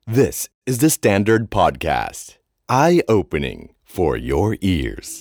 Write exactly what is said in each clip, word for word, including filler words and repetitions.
This is the Standard Podcast. Eye-opening for your ears.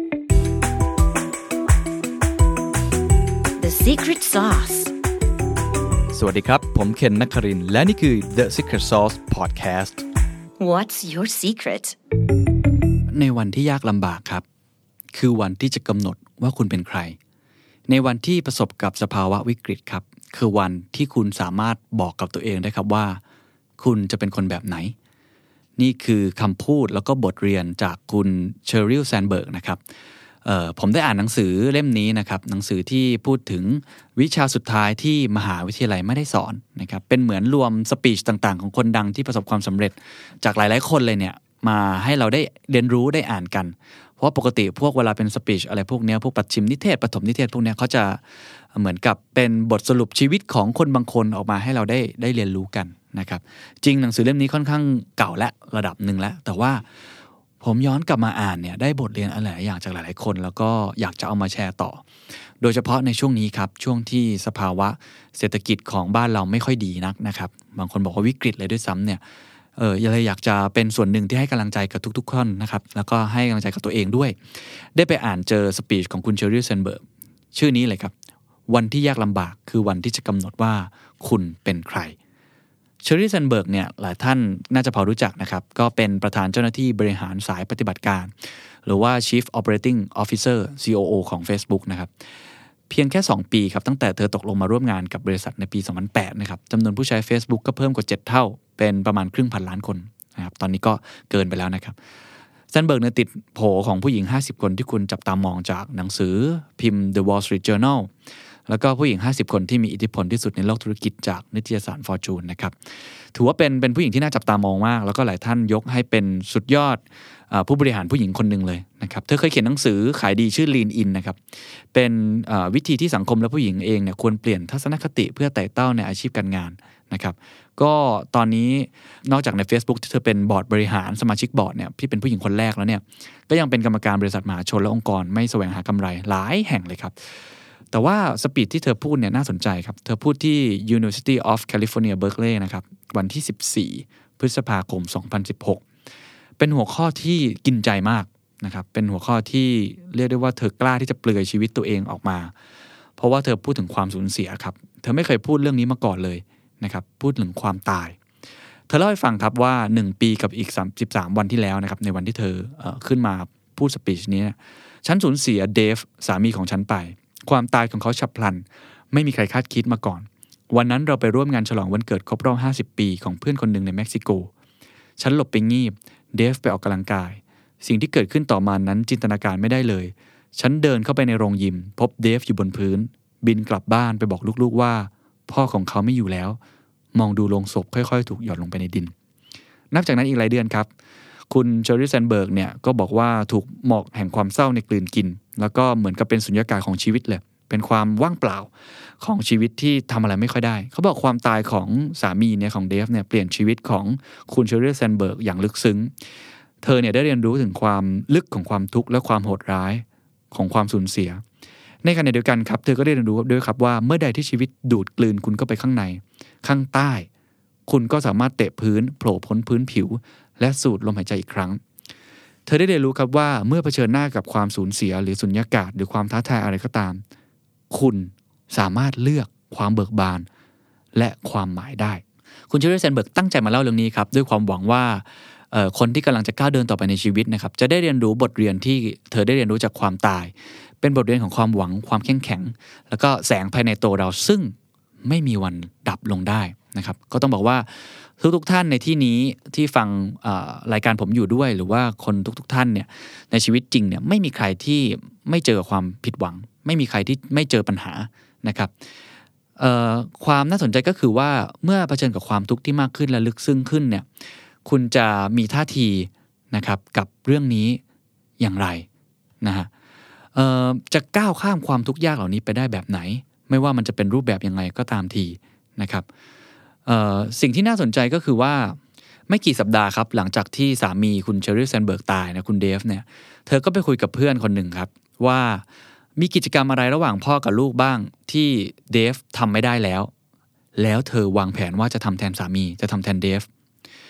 The Secret Sauce. สวัสดีครับผมเคนนครินทร์และนี่คือ The Secret Sauce Podcast. What's your secret? ในวันที่ยากลำบากครับคือวันที่จะกำหนดว่าคุณเป็นใครในวันที่ประสบกับสภาวะวิกฤตครับคือวันที่คุณสามารถบอกกับตัวเองได้ครับว่าคุณจะเป็นคนแบบไหนนี่คือคำพูดแล้วก็บทเรียนจากคุณเชอริลแซนเบิร์กนะครับเอ่อผมได้อ่านหนังสือเล่มนี้นะครับหนังสือที่พูดถึงวิชาสุดท้ายที่มหาวิทยาลัยไม่ได้สอนนะครับเป็นเหมือนรวมสปีชต่างๆของคนดังที่ประสบความสำเร็จจากหลายๆคนเลยเนี่ยมาให้เราได้เรียนรู้ได้อ่านกันเพราะปกติพวกเวลาเป็นสปีชอะไรพวกนี้พวกปัจฉิมนิเทศปฐมนิเทศพวกนี้เขาจะเหมือนกับเป็นบทสรุปชีวิตของคนบางคนออกมาให้เราได้ได้เรียนรู้กันนะครับจริงหนังสือเล่มนี้ค่อนข้างเก่าและระดับหนึ่งแล้วแต่ว่าผมย้อนกลับมาอ่านเนี่ยได้บทเรียนอะไรหลายอย่างจากหลายๆคนแล้วก็อยากจะเอามาแชร์ต่อโดยเฉพาะในช่วงนี้ครับช่วงที่สภาวะเศรษฐกิจของบ้านเราไม่ค่อยดีนักนะครับบางคนบอกว่าวิกฤตเลยด้วยซ้ำเนี่ยเออเลยอยากจะเป็นส่วนหนึ่งที่ให้กำลังใจกับทุกๆคนนะครับแล้วก็ให้กำลังใจกับตัวเองด้วยได้ไปอ่านเจอสปีชของคุณเชอริลแซนเบิร์กชื่อนี้เลยครับวันที่ยากลำบากคือวันที่จะกำหนดว่าคุณเป็นใครเชอริลแซนเบิร์กเนี่ยหลายท่านน่าจะพอรู้จักนะครับก็เป็นประธานเจ้าหน้าที่บริหารสายปฏิบัติการหรือว่า Chief Operating Officer ซี โอ โอ ของ Facebook นะครับเพียงแค่สองปีครับตั้งแต่เธอตกลงมาร่วมงานกับบริษัทในปีสองพันแปดนะครับจำนวนผู้ใช้ Facebook ก็เพิ่มกว่าเจ็ดเท่าเป็นประมาณครึ่งพันล้านคนนะครับตอนนี้ก็เกินไปแล้วนะครับแซนเบิร์กเนี่ยติดโผของผู้หญิงห้าสิบคนที่คุณจับตามองจากหนังสือพิมพ์ The Wall Street Journal แล้วก็ผู้หญิงห้าสิบคนที่มีอิทธิพลที่สุดในโลกธุรกิจจากนิตยสาร Fortune นะครับถือว่าเป็นเป็นผู้หญิงที่น่าจับตามองมากแล้วก็หลายท่านยกให้เป็นสุดยอดผู้บริหารผู้หญิงคนหนึ่งเลยนะครับเธอเคยเขียนหนังสือขายดีชื่อ Lean In นะครับเป็นวิธีที่สังคมและผู้หญิงเองเนี่ยควรเปลี่ยนทัศนคติเพื่อไต่เต้าในอาชีพการงานนะครับก็ตอนนี้นอกจากใน Facebook ที่เธอเป็นบอร์ดบริหารสมาชิกบอร์ดเนี่ยที่เป็นผู้หญิงคนแรกแล้วเนี่ยก็ยังเป็นกรรมการบริษัทมหาชนและองค์กรไม่แสวงหากำไรหลายแห่งเลยครับแต่ว่าสปีดที่เธอพูดเนี่ยน่าสนใจครับเธอพูดที่ University of California Berkeley นะครับวันที่สิบสี่พฤษภาคมสองพันสิบหกเป็นหัวข้อที่กินใจมากนะครับเป็นหัวข้อที่เรียกได้ว่าเธอกล้าที่จะเปลือยชีวิตตัวเองออกมาเพราะว่าเธอพูดถึงความสูญเสียครับเธอไม่เคยพูดเรื่องนี้มาก่อนเลยนะครับพูดถึงความตายเธอเล่าให้ฟังครับว่าหนึ่งปีกับอีกสิบสามวันที่แล้วนะครับในวันที่เธอเอ่อขึ้นมาพูดสปีชนี้ฉันสูญเสียเดฟสามีของฉันไปความตายของเขาฉับพลันไม่มีใครคาดคิดมาก่อนวันนั้นเราไปร่วมงานฉลองวันเกิดครบรอบห้าสิบปีของเพื่อนคนหนึ่งในเม็กซิโกฉันหลบไปงีบเดฟไปออกกำลังกายสิ่งที่เกิดขึ้นต่อมานั้นจินตนาการไม่ได้เลยฉันเดินเข้าไปในโรงยิมพบเดฟอยู่บนพื้นบินกลับบ้านไปบอกลูกๆว่าพ่อของเขาไม่อยู่แล้วมองดูโลงศพค่อยๆถูกหย่อนลงไปในดินนับจากนั้นอีกหลายเดือนครับคุณเชอริลแซนเบิร์กเนี่ยก็บอกว่าถูกหมอกแห่งความเศร้าในกลืนกินแล้วก็เหมือนกับเป็นสุญญากาศของชีวิตเลยเป็นความว่างเปล่าของชีวิตที่ทำอะไรไม่ค่อยได้เขาบอกความตายของสามีเนี่ยของเดฟเนี่ยเปลี่ยนชีวิตของคุณเชอริลแซนเบิร์กอย่างลึกซึ้งเธอเนี่ยได้เรียนรู้ถึงความลึกของความทุกข์และความโหดร้ายของความสูญเสียในขณะเดียวกันครับเธอก็ได้เรียนรู้ด้วยครับว่าเมื่อใดที่ชีวิตดูดกลืนคุณเข้าไปข้างในข้างใต้คุณก็สามารถเตะพื้นโผล่พ้นพื้นผิวและสูดลมหายใจอีกครั้งเธอได้เรียนรู้ครับว่าเมื่อเผชิญหน้ากับความสูญเสียหรือสุญญากาศหรือความท้าทายอะไรก็ตามคุณสามารถเลือกความเบิกบานและความหมายได้คุณเชอริลแซนเบิร์กตั้งใจมาเล่าเรื่องนี้ครับด้วยความหวังว่าคนที่กำลังจะก้าวเดินต่อไปในชีวิตนะครับจะได้เรียนรู้บทเรียนที่เธอได้เรียนรู้จากความตายเป็นบทเรียนของความหวังความเข้มแข็งแล้วก็แสงภายในตัวเราซึ่งไม่มีวันดับลงได้นะครับก็ต้องบอกว่าทุกๆท่านในที่นี้ที่ฟังรายการผมอยู่ด้วยหรือว่าคนทุกๆท่านเนี่ยในชีวิตจริงเนี่ยไม่มีใครที่ไม่เจอความผิดหวังไม่มีใครที่ไม่เจอปัญหานะครับความน่าสนใจก็คือว่าเมื่อเผชิญกับความทุกข์ที่มากขึ้นและลึกซึ้งขึ้นเนี่ยคุณจะมีท่าทีนะครับกับเรื่องนี้อย่างไรนะฮะจะก้าวข้ามความทุกข์ยากเหล่านี้ไปได้แบบไหนไม่ว่ามันจะเป็นรูปแบบยังไงก็ตามทีนะครับสิ่งที่น่าสนใจก็คือว่าไม่กี่สัปดาห์ครับหลังจากที่สามีคุณเชอริลแซนเบิร์กตายนะคุณเดฟเนี่ยเธอก็ไปคุยกับเพื่อนคนหนึ่งครับว่ามีกิจกรรมอะไรระหว่างพ่อกับลูกบ้างที่เดฟทำไม่ได้แล้วแล้วเธอวางแผนว่าจะทำแทนสามีจะทำแทนเดฟ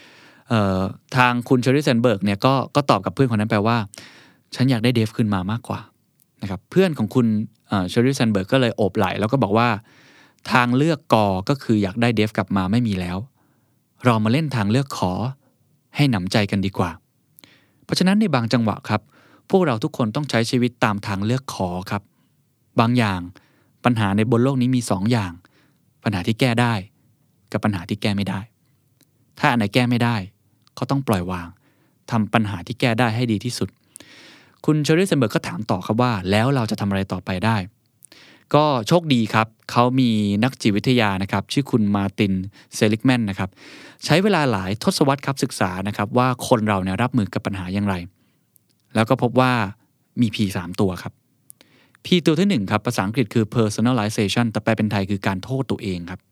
ทางคุณเชอรี่แซนเบิร์กเนี่ยก็ก็ตอบกับเพื่อนคนนั้นไปว่าฉันอยากได้เดฟขึ้นมามากกว่านะครับเพื่อนของคุณเชอรี่แซนเบิร์กก็เลยโอบไหล่แล้วก็บอกว่าทางเลือกกอก็คืออยากได้เดฟกลับมาไม่มีแล้วเรามาเล่นทางเลือกขอให้หนำใจกันดีกว่าเพราะฉะนั้นในบางจังหวะครับพวกเราทุกคนต้องใช้ชีวิตตามทางเลือกขอครับบางอย่างปัญหาในบนโลกนี้มีสองอย่างปัญหาที่แก้ได้กับปัญหาที่แก้ไม่ได้ถ้าอันไหนแก้ไม่ได้ก็ต้องปล่อยวางทำปัญหาที่แก้ได้ให้ดีที่สุดคุณเชอรี่เซนเบิร์กก็ถามต่อครับว่าแล้วเราจะทำอะไรต่อไปได้ก็โชคดีครับเขามีนักจิตวิทยานะครับชื่อคุณมาร์ตินเซลิกแมนนะครับใช้เวลาหลายทศวรรษครับศึกษานะครับว่าคนเราเนี่ยรับมือกับปัญหาอย่างไรแล้วก็พบว่ามี P สาม ตัวครับ P ตัวที่หนึ่งครับภาษาอังกฤษคือ personalization แต่แปลเป็นไทยคือการโทษตัวเองครับ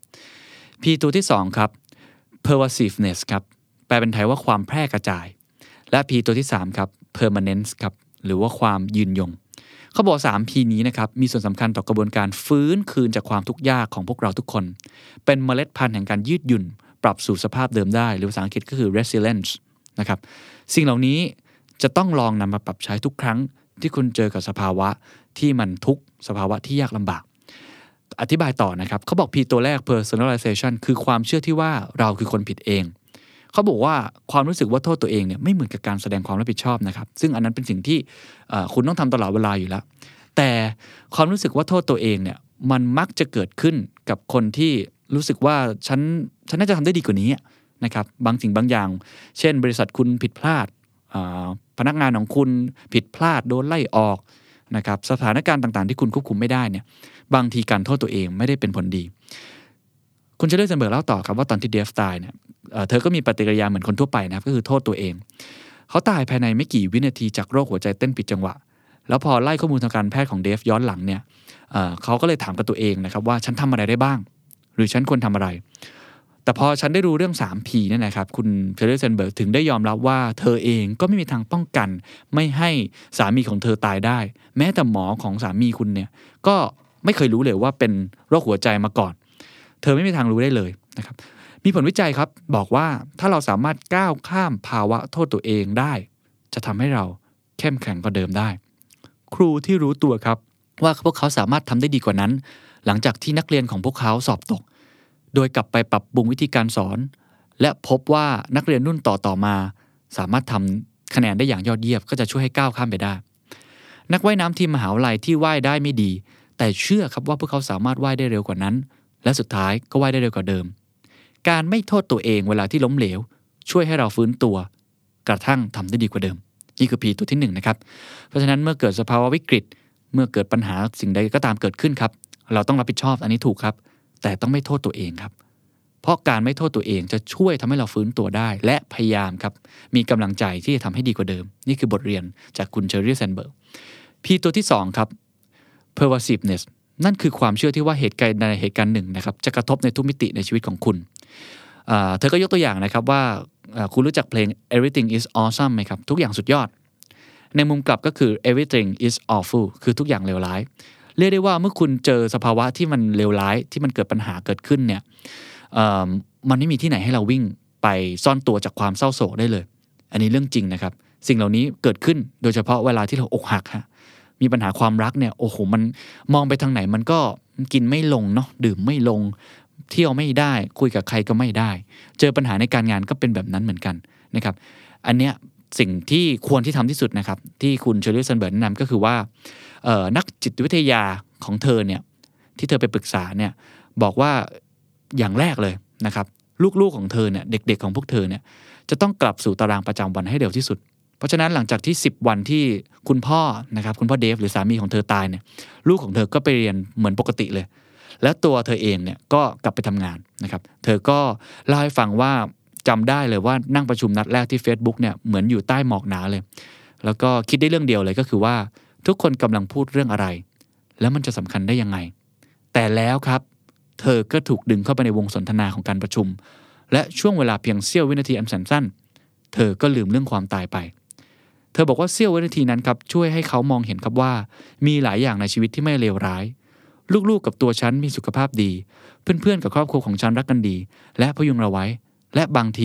P ตัวที่สองครับ pervasiveness ครับแปลเป็นไทยว่าความแพร่กระจายและ P ตัวที่สามครับ permanence ครับหรือว่าความยืนยงเขาบอก สาม P นี้นะครับมีส่วนสำคัญต่อกระบวนการฟื้นคืนจากความทุกข์ยากของพวกเราทุกคนเป็นเมล็ดพันธุ์แห่งการยืดหยุ่นปรับสู่สภาพเดิมได้หรือภาษาอังกฤษก็คือ resilience นะครับสิ่งเหล่านี้จะต้องลองนำมาปรับใช้ทุกครั้งที่คุณเจอกับสภาวะที่มันทุกข์สภาวะที่ยากลำบากอธิบายต่อนะครับเขาบอก P ตัวแรก personalization คือความเชื่อที่ว่าเราคือคนผิดเองเขาบอกว่าความรู้สึกว่าโทษตัวเองเนี่ยไม่เหมือนกับการแสดงความรับผิดชอบนะครับซึ่งอันนั้นเป็นสิ่งที่คุณต้องทำตลอดเวลาอยู่แล้วแต่ความรู้สึกว่าโทษตัวเองเนี่ยมันมักจะเกิดขึ้นกับคนที่รู้สึกว่าฉันฉันน่าจะทำได้ดีกว่านี้นะครับบางสิ่งบางอย่างเช่นบริษัทคุณผิดพลาดพนักงานของคุณผิดพลาดโดนไล่ออกนะครับสถานการณ์ต่างๆที่คุณควบคุมไม่ได้เนี่ยบางทีการโทษตัวเองไม่ได้เป็นผลดีคุณเชอรี่เซนเบิร์กเล่าต่อครับว่าตอนที่เดฟตายเนี่ยเธอก็มีปฏิกิริยาเหมือนคนทั่วไปนะครับก็คือโทษตัวเองเขาตายภายในไม่กี่วินาทีจากโรคหัวใจเต้นผิดจังหวะแล้วพอไล่ข้อมูลทางการแพทย์ของเดฟย้อนหลังเนี่ย เอ่อ เขาก็เลยถามกับตัวเองนะครับว่าฉันทำอะไรได้บ้างหรือฉันควรทำอะไรแต่พอฉันได้รู้เรื่อง สาม พี เนี่ยนะครับคุณเชอรี่เซนเบิร์กถึงได้ยอมรับว่าเธอเองก็ไม่มีทางป้องกันไม่ให้สามีของเธอตายได้แม้แต่หมอของสามีคุณเนี่ยก็ไม่เคยรู้เลยว่าเป็นโรคหัวใจมาก่อนเธอไม่มีทางรู้ได้เลยนะครับมีผลวิจัยครับบอกว่าถ้าเราสามารถก้าวข้ามภาวะโทษตัวเองได้จะทำให้เราเข้มแข็งกว่าเดิมได้ครูที่รู้ตัวครับว่าพวกเขาสามารถทำได้ดีกว่านั้นหลังจากที่นักเรียนของพวกเขาสอบตกโดยกลับไปปรับปรุงวิธีการสอนและพบว่านักเรียนรุ่นต่อๆมาสามารถทำคะแนนได้อย่างยอดเยี่ยมก็จะช่วยให้ก้าวข้ามไปได้นักว่ายน้ำทีมมหาวิทยาลัยที่ว่ายได้ไม่ดีแต่เชื่อครับว่าพวกเขาสามารถว่ายได้เร็วกว่านั้นและสุดท้ายก็ว่ายได้เร็วกว่าเดิมการไม่โทษตัวเองเวลาที่ล้มเหลวช่วยให้เราฟื้นตัวกระทั่งทำได้ดีกว่าเดิมนี่คือ P ตัวที่หนึ่งนะครับเพราะฉะนั้นเมื่อเกิดสภาวะวิกฤตเมื่อเกิดปัญหาสิ่งใดก็ตามเกิดขึ้นครับเราต้องรับผิดชอบอันนี้ถูกครับแต่ต้องไม่โทษตัวเองครับเพราะการไม่โทษตัวเองจะช่วยทำให้เราฟื้นตัวได้และพยายามครับมีกำลังใจที่จะทำให้ดีกว่าเดิมนี่คือบทเรียนจากคุณเชอรี่แซนเบิร์ก P ตัวที่สองครับ pervasiveness นั่นคือความเชื่อที่ว่าเหตุการณ์ใดเหตุการณ์หนึ่งนะครับจะกระทบในทุกมิติในชีวิตของคุณเธอก็ยกตัวอย่างนะครับว่าคุณรู้จักเพลง Everything is awesome ไหมครับทุกอย่างสุดยอดในมุมกลับก็คือ Everything is awful คือทุกอย่างเลวร้ายเรียกได้ว่าเมื่อคุณเจอสภาวะที่มันเลวร้ายที่มันเกิดปัญหาเกิดขึ้นเนี่ยมันไม่มีที่ไหนให้เราวิ่งไปซ่อนตัวจากความเศร้าโศกได้เลยอันนี้เรื่องจริงนะครับสิ่งเหล่านี้เกิดขึ้นโดยเฉพาะเวลาที่เราอกหักฮะมีปัญหาความรักเนี่ยโอ้โหมันมองไปทางไหนมันก็กินไม่ลงเนาะดื่มไม่ลงเที่ยวไม่ได้คุยกับใครก็ไม่ได้เจอปัญหาในการงานก็เป็นแบบนั้นเหมือนกันนะครับอันเนี้ยสิ่งที่ควรที่ทำที่สุดนะครับที่คุณเชอรี่เซนเบิร์กแนะนำก็คือว่านักจิตวิทยาของเธอเนี่ยที่เธอไปปรึกษาเนี่ยบอกว่าอย่างแรกเลยนะครับลูกๆของเธอเนี่ยเด็กๆของพวกเธอเนี่ยจะต้องกลับสู่ตารางประจำวันให้เร็วที่สุดเพราะฉะนั้นหลังจากที่สิบวันที่คุณพ่อนะครับคุณพ่อเดฟหรือสามีของเธอตายเนี่ยลูกของเธอก็ไปเรียนเหมือนปกติเลยแล้วตัวเธอเองเนี่ยก็กลับไปทำงานนะครับเธอก็เล่าให้ฟังว่าจำได้เลยว่านั่งประชุมนัดแรกที่ Facebook เนี่ยเหมือนอยู่ใต้หมอกหนาเลยแล้วก็คิดได้เรื่องเดียวเลยก็คือว่าทุกคนกำลังพูดเรื่องอะไรแล้วมันจะสำคัญได้ยังไงแต่แล้วครับเธอก็ถูกดึงเข้าไปในวงสนทนาของการประชุมและช่วงเวลาเพียงเสี้ยววินาทีอันสั้นๆเธอก็ลืมเรื่องความตายไปเธอบอกว่าเสี้ยววินาทีนั้นครับช่วยให้เขามองเห็นครับว่ามีหลายอย่างในชีวิตที่ไม่เลวร้ายลูกๆกับตัวฉันมีสุขภาพดีเพื่อนๆกับครอบครัวของฉันรักกันดีและพยุงเราไว้และบางที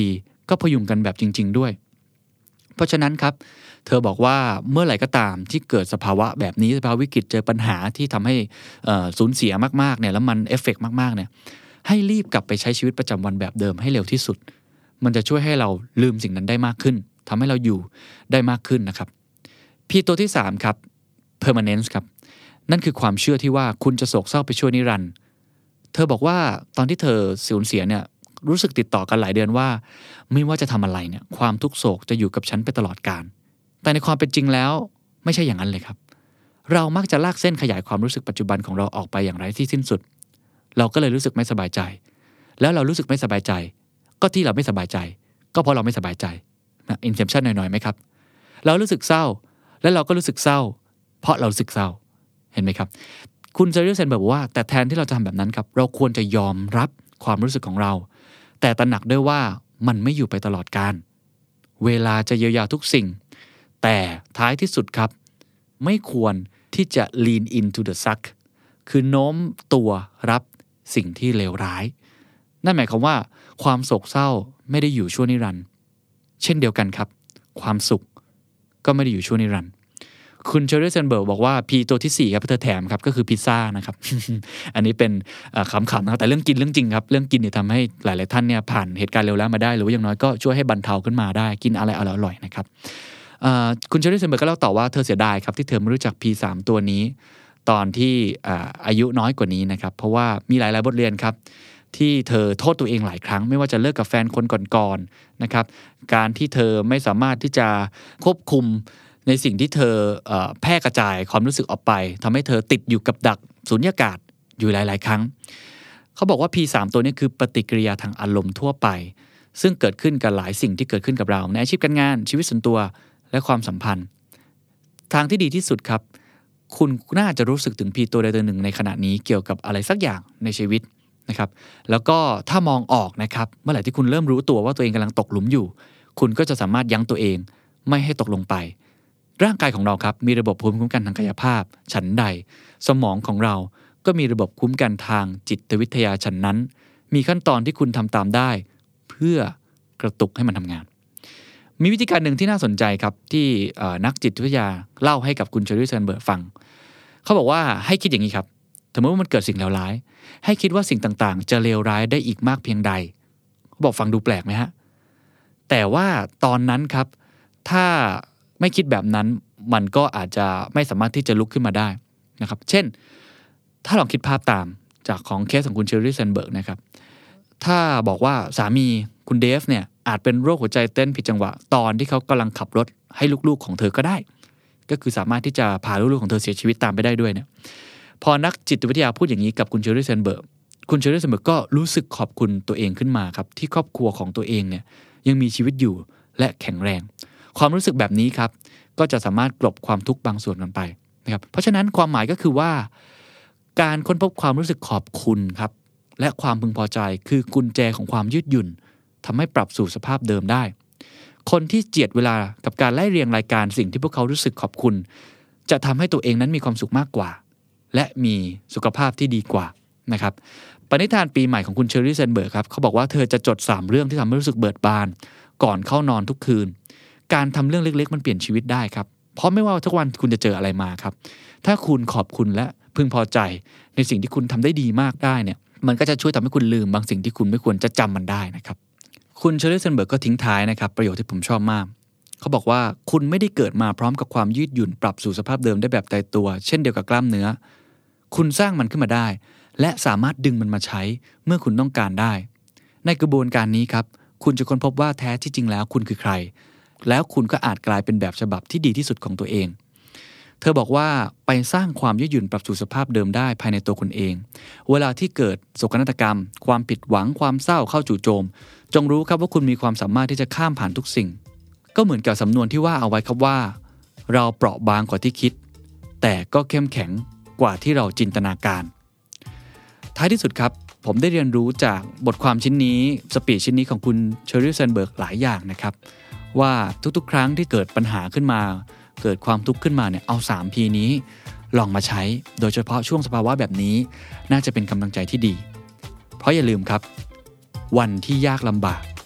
ก็พยุงกันแบบจริงๆด้วยเพราะฉะนั้นครับเธอบอกว่าเมื่อไหร่ก็ตามที่เกิดสภาวะแบบนี้สภาวะวิกฤตเจอปัญหาที่ทำให้สูญเสียมากๆเนี่ยแล้วมันเอฟเฟกต์มากๆเนี่ยให้รีบกลับไปใช้ชีวิตประจำวันแบบเดิมให้เร็วที่สุดมันจะช่วยให้เราลืมสิ่งนั้นได้มากขึ้นทำให้เราอยู่ได้มากขึ้นนะครับพีตัวที่สามครับ permanence ครับนั่นคือความเชื่อที่ว่าคุณจะโศกเศร้าไปชั่วนิรันดร์เธอบอกว่าตอนที่เธอสูญเสียเนี่ยรู้สึกติดต่อกันหลายเดือนว่าไม่ว่าจะทำอะไรเนี่ยความทุกข์โศกจะอยู่กับฉันไปตลอดกาลแต่ในความเป็นจริงแล้วไม่ใช่อย่างนั้นเลยครับเรามักจะลากเส้นขยายความรู้สึกปัจจุบันของเราออกไปอย่างไร้ที่สิ้นสุดเราก็เลยรู้สึกไม่สบายใจแล้วเรารู้สึกไม่สบายใจก็ที่เราไม่สบายใจก็เพราะเราไม่สบายใจนะอินเซปชั่นหน่อยๆไหมครับเรารู้สึกเศร้าแล้วเราก็รู้สึกเศร้าเพราะเรารู้สึกเศร้าเห็นไหมครับคุณเจอร์เซนบอกว่าแต่แทนที่เราจะทำแบบนั้นครับเราควรจะยอมรับความรู้สึกของเราแต่ตระหนักด้วยว่ามันไม่อยู่ไปตลอดกาลเวลาจะเยียวยาทุกสิ่งแต่ท้ายที่สุดครับไม่ควรที่จะ lean into the suck คือโน้มตัวรับสิ่งที่เลวร้ายนั่นหมายความว่าความโศกเศร้าไม่ได้อยู่ชั่วนิรันดร์เช่นเดียวกันครับความสุขก็ไม่ได้อยู่ชั่วนิรันดร์คุณเชอร์รี่เซนเบิร์กบอกว่าพีตัวที่สี่ครับเธอแถมครับก็คือพิซซ่านะครับ อันนี้เป็นขำๆนะครับแต่เรื่องกินเรื่องจริงครับเรื่องกินเนี่ยทำให้หลายๆท่านเนี่ยผ่านเหตุการณ์เร็วแล้วมาได้หรือว่าอย่างน้อยก็ช่วยให้บรรเทาขึ้นมาได้กินอะไรอร่อยๆนะครับคุณเชอร์รี่เซนเบิร์กก็เล่าต่อว่าเธอเสียดายครับที่เธอไม่รู้จัก พี สาม ตัวนี้ตอนที่อายุน้อยกว่านี้นะครับเพราะว่ามีหลายๆบทเรียนครับที่เธอโทษตัวเองหลายครั้งไม่ว่าจะเลิกกับแฟนคนก่อนๆนะครับการที่เธอไม่สามารถที่จะควบคุมในสิ่งที่เธอแพร่กระจายความรู้สึกออกไปทำให้เธอติดอยู่กับดักสุญญากาศอยู่หลายๆครั้งเขาบอกว่า พี สาม ตัวนี้คือปฏิกิริยาทางอารมณ์ทั่วไปซึ่งเกิดขึ้นกับหลายสิ่งที่เกิดขึ้นกับเราในอาชีพการงานชีวิตส่วนตัวและความสัมพันธ์ทางที่ดีที่สุดครับคุณน่าจะรู้สึกถึง พี ตัวใดตัวหนึ่งในขณะนี้เกี่ยวกับอะไรสักอย่างในชีวิตนะครับแล้วก็ถ้ามองออกนะครับเมื่อไหร่ที่คุณเริ่มรู้ตัวว่าตัวเองกำลังตกหลุมอยู่คุณก็จะสามารถยั้งตัวเองไม่ให้ตกลงไปร่างกายของเราครับมีระบบภูมิคุ้มกันทางกายภาพฉันใดสมองของเราก็มีระบบคุ้มกันทางจิตวิทยาฉันนั้นมีขั้นตอนที่คุณทำตามได้เพื่อกระตุกให้มันทำงานมีวิธีการหนึ่งที่น่าสนใจครับที่นักจิตวิทยาเล่าให้กับคุณเชอร์รี่เซนเบิร์กฟังเขาบอกว่าให้คิดอย่างนี้ครับสมมติว่ามันเกิดสิ่งเลวร้ายให้คิดว่าสิ่งต่างๆจะเลวร้ายได้อีกมากเพียงใดเขาบอกฟังดูแปลกไหมฮะแต่ว่าตอนนั้นครับถ้าไม่คิดแบบนั้นมันก็อาจจะไม่สามารถที่จะลุกขึ้นมาได้นะครับเช่นถ้าลองคิดภาพตามจากของเคสของคุณเชอร์รี่เซนเบิร์กนะครับถ้าบอกว่าสามีคุณเดฟเนี่ยอาจเป็นโรคหัวใจเต้นผิดจังหวะตอนที่เขากำลังขับรถให้ลูกๆของเธอก็ได้ก็คือสามารถที่จะพาลูกๆของเธอเสียชีวิตตามไปได้ด้วยเนี่ยพอนักจิตวิทยาพูดอย่างนี้กับคุณเชอร์รี่เซนเบิร์กคุณเชอร์รี่เซนเบิร์กก็รู้สึกขอบคุณตัวเองขึ้นมาครับที่ครอบครัวของตัวเองเนี่ยยังมีชีวิตอยู่และแข็งแรงความรู้สึกแบบนี้ครับก็จะสามารถกลบความทุกข์บางส่วนกันไปนะครับเพราะฉะนั้นความหมายก็คือว่าการค้นพบความรู้สึกขอบคุณครับและความพึงพอใจคือกุญแจของความยืดหยุ่นทำให้ปรับสู่สภาพเดิมได้คนที่เจียดเวลากับการไล่เรียงรายการสิ่งที่พวกเขารู้สึกขอบคุณจะทำให้ตัวเองนั้นมีความสุขมากกว่าและมีสุขภาพที่ดีกว่านะครับปณิธานปีใหม่ของคุณเชอร์รี่เซนเบิร์กครับเขาบอกว่าเธอจะจดสามเรื่องที่ทำให้รู้สึกเบิกบานก่อนเข้านอนทุกคืนการทำเรื่องเล็กๆมันเปลี่ยนชีวิตได้ครับเพราะไม่ว่าทุกวันคุณจะเจออะไรมาครับถ้าคุณขอบคุณและพึงพอใจในสิ่งที่คุณทำได้ดีมากได้เนี่ยมันก็จะช่วยทำให้คุณลืมบางสิ่งที่คุณไม่ควรจะจำมันได้นะครับคุณเชอร์รี่เซนเบิร์กก็ทิ้งท้ายนะครับประโยคที่ผมชอบมากเขาบอกว่าคุณไม่ได้เกิดมาพร้อมกับความยืดหยุ่นปรับสู่สภาพเดิมได้แบบตายตัวเช่นเดียวกับกล้ามเนื้อคุณสร้างมันขึ้นมาได้และสามารถดึงมันมาใช้เมื่อคุณต้องการได้ในกระบวนการนี้ครับคุณจะค้นพบว่าแท้ที่จริงแล้วคุณคือใครแล้วคุณก็อาจกลายเป็นแบบฉบับที่ดีที่สุดของตัวเองเธอบอกว่าไปสร้างความยืดหยุ่นปรับสู่สภาพเดิมได้ภายในตัวคุณเองเวลาที่เกิดโศกนาฏกรรมความผิดหวังความเศร้าเข้าจู่โจมจงรู้ครับว่าคุณมีความสามารถที่จะข้ามผ่านทุกสิ่งก็เหมือนกับสำนวนที่ว่าเอาไว้ครับว่าเราเปราะบางกว่าที่คิดแต่ก็เข้มแข็งกว่าที่เราจินตนาการท้ายที่สุดครับผมได้เรียนรู้จากบทความชิ้นนี้สปีชชิ้นนี้ของคุณเชอร์รี่เซนเบิร์กหลายอย่างนะครับว่าทุกๆครั้งที่เกิดปัญหาขึ้นมาเกิดความทุกข์ขึ้นมาเนี่ยเอา สาม พี นี้ลองมาใช้โดยเฉพาะช่วงสภาวะแบบนี้น่าจะเป็นกำลังใจที่ดีเพราะอย่าลืมครับวันที่ยากลำบากคื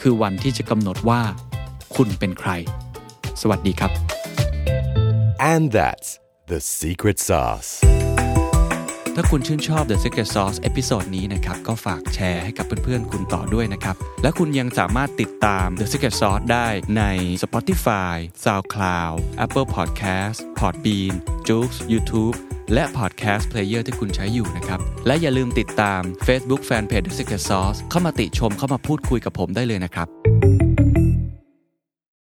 คือวันที่จะกำหนดว่าคุณเป็นใครสวัสดีครับ And that's the secret sauce ถ้าคุณชื่นชอบ The Secret Sauce เอพิโซดนี้นะครับก็ฝากแชร์ให้กับเพื่อนๆคุณต่อด้วยนะครับและคุณยังสามารถติดตาม The Secret Sauce ได้ใน Spotify, SoundCloud, Apple Podcast, Podbean, Joox, YouTube และ Podcast Player ที่คุณใช้อยู่นะครับและอย่าลืมติดตาม Facebook Fanpage The Secret Sauce เข้ามาติชมเข้ามาพูดคุยกับผมได้เลยนะครับ